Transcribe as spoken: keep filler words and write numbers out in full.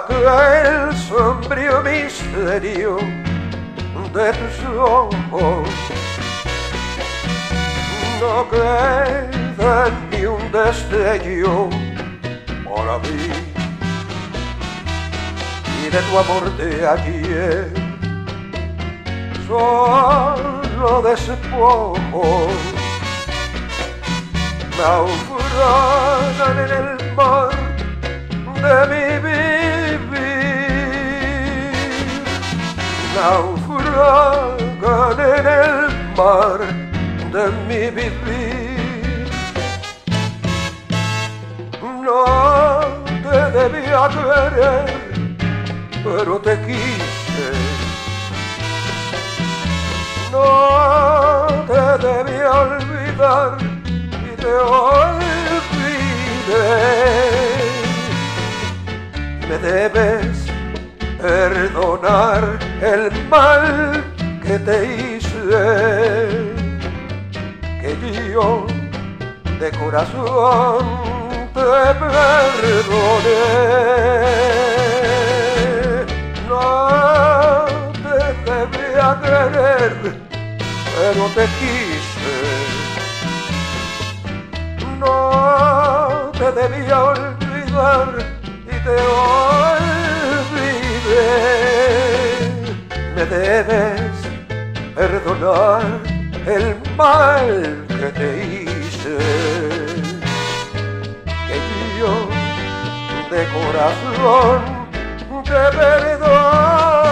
aquel sombrío misterio de tus ojos. No queda ni un destello para mí, y de tu amor de ayer solo despojos naufragan en el mar de mi vivir, naufragan en el mar de mi vivir. No te debía querer, pero te quise. No te debía olvidar y te olvidé. Me debes perdonar el mal que te hice, que yo de corazón te perdoné. No te debía querer, pero te quise. No te debía olvidar y te olvidé. Me debes perdonar el mal que te hice, que yo de corazón te perdono.